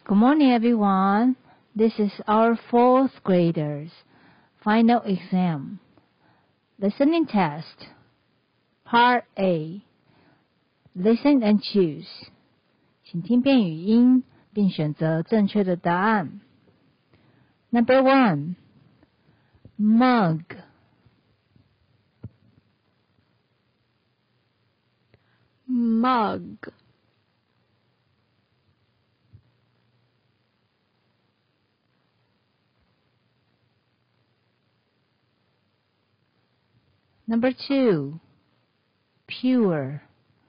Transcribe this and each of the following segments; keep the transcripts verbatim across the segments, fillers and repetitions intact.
Good morning, everyone. This is our fourth graders' final exam. Listening test. Part A. Listen and choose. 请听辨语音，并选择正确的答案。Number one. Mug. Mug. Number two. Pure.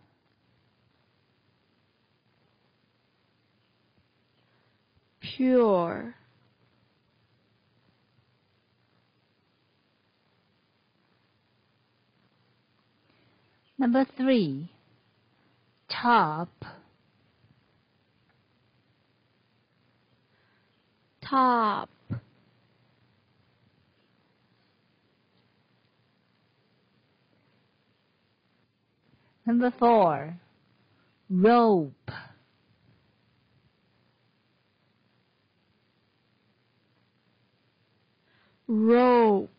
Pure. Number three. Top. Top. Number four. Rope. Rope.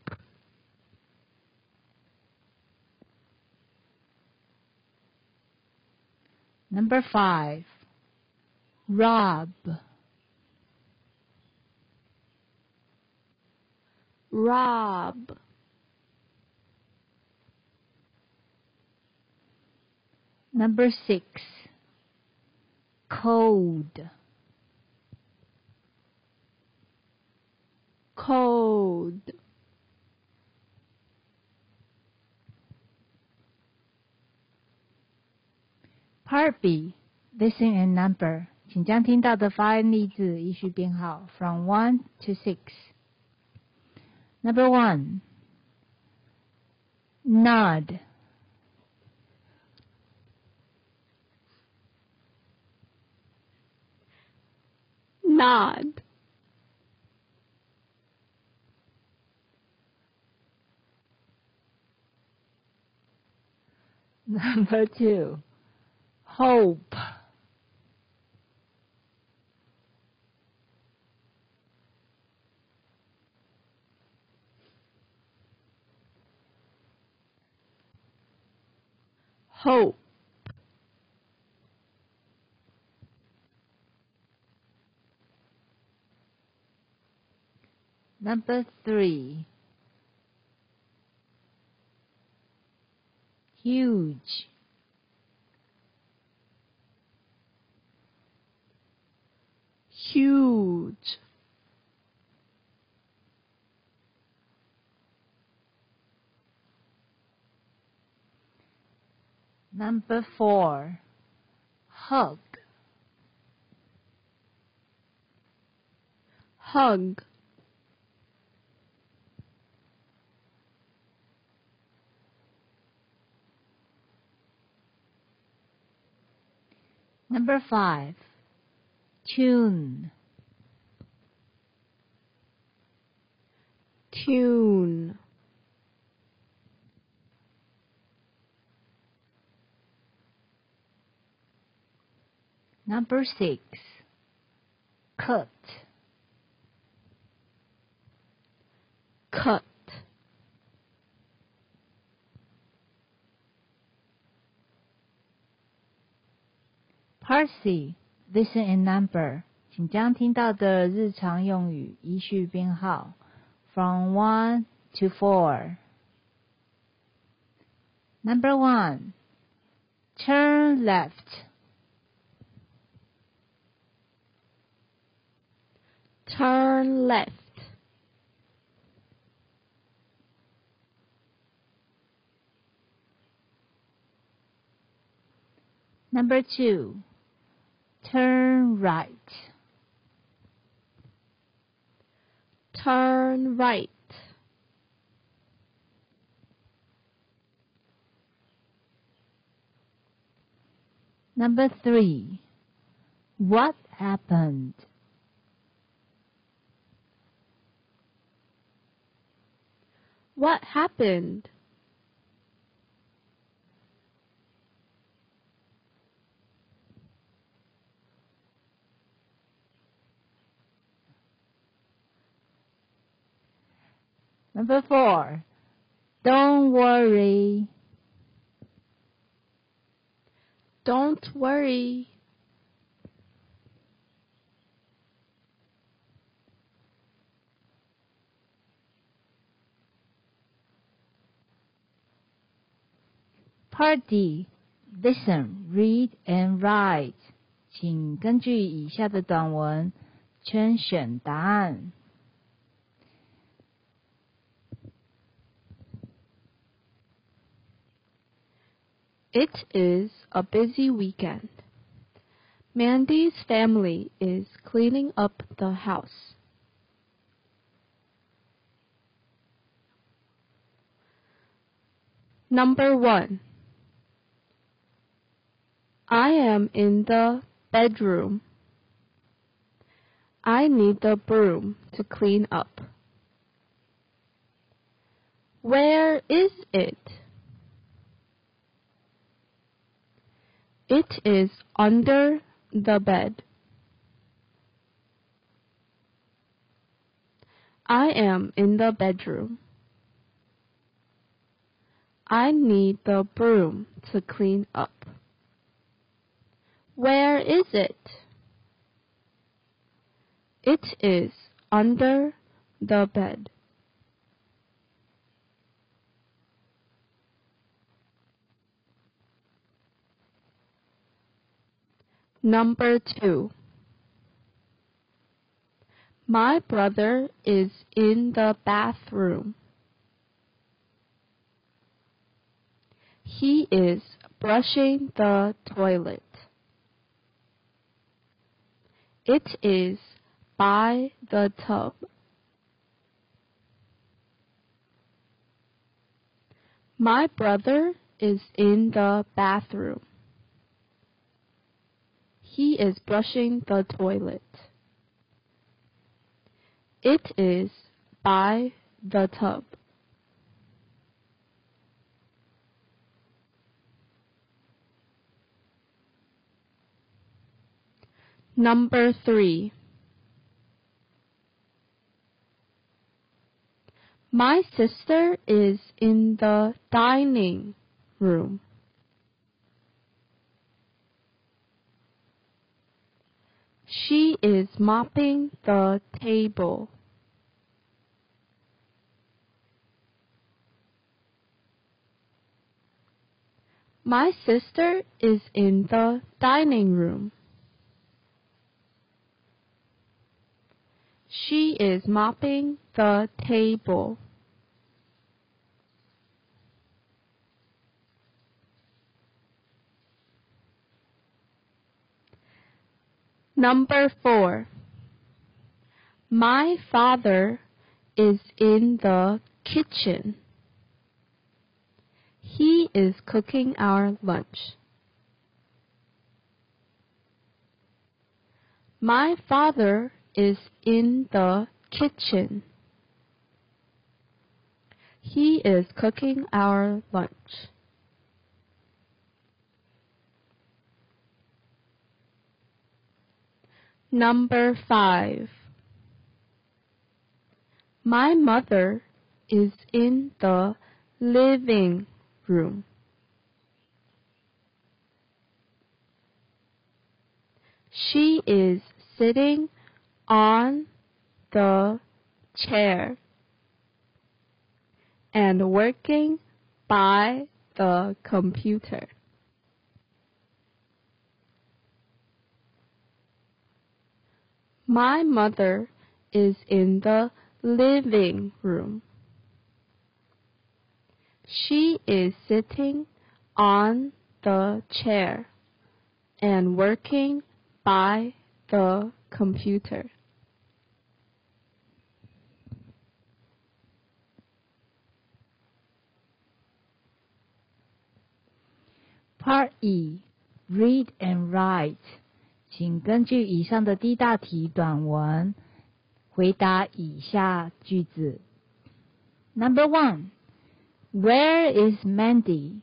Number five. Rob. Rob. Number six. Code. Code. Part B. Listen and number. 请将听到的发音例字依序编号 from one to six. Number one. Nod. Nod. Number two. Hope. Hope. Number three. Huge. Huge. Number four. Hug. Hug. Number five. Tune. Tune. Number six. Cut. Cut. Part C. Listen and number. 请将听到的日常用语依序编号 from one to four. Number one. Turn left. Turn left. Number two. Turn right. Turn right. Number three. What happened? What happened? Number four, don't worry. Don't worry. Part D, listen, read, and write. 请根据以下的短文圈选答案。 It is a busy weekend. Mandy's family is cleaning up the house. Number one. I am in the bedroom. I need the broom to clean up. Where is it? It is under the bed. I am in the bedroom. I need the broom to clean up. Where is it? It is under the bed. Number two. My brother is in the bathroom. He is brushing the toilet. It is by the tub. My brother is in the bathroom. He is brushing the toilet. It is by the tub. Number three. My sister is in the dining room. She is mopping the table. My sister is in the dining room. She is mopping the table. Number four. My father is in the kitchen. He is cooking our lunch. My father is in the kitchen. He is cooking our lunch. Number five. My mother is in the living room. She is sitting on the chair and working by the computer. My mother is in the living room. She is sitting on the chair and working by the computer. Part E, read and write. 请根据以上的第一大题短文回答以下句子。Number one, where is Mandy?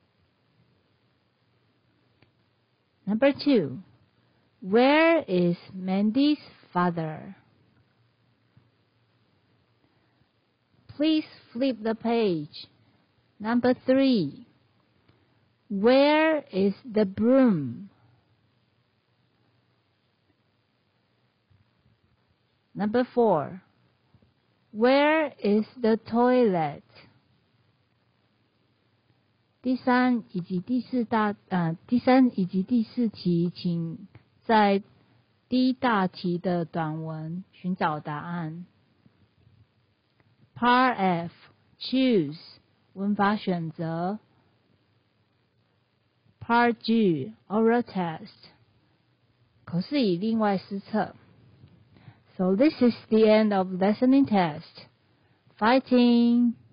Number two, where is Mandy's father? Please flip the page. Number three. Where is the broom? Number four. Where is the toilet? 第三以及第四大呃第三以及第四题，请在第一大题的短文寻找答案。Part F Choose 文法选择。Part G Oral Test 口试以另外施测。So this is the end of listening test. Fighting!